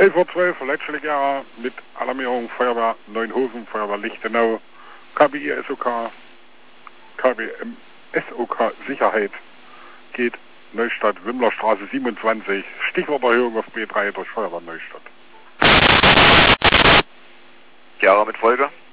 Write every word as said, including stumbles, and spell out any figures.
elf Uhr zwölf, letztlich Jahre mit Alarmierung Feuerwehr Neuenhofen, Feuerwehr Lichtenau, K B I S O K, K B M S O K Sicherheit geht Neustadt, Wimmlerstraße siebenundzwanzig, Stichworterhöhung auf B drei durch Feuerwehr Neustadt. Jahre mit Folge?